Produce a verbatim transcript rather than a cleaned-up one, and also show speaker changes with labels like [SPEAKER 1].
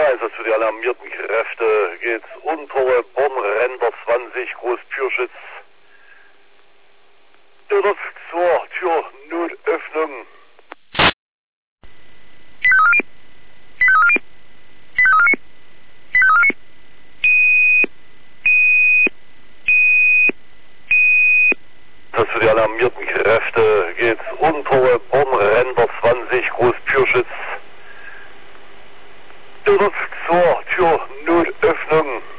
[SPEAKER 1] Also für die alarmierten Kräfte geht's untere Bornränder zwanzig, Großpürschitz. Direkt zur Türnotöffnung. Das für die alarmierten Kräfte geht's untere Bornränder zwanzig, Großpürschitz. Direkt zur Türnotöffnung.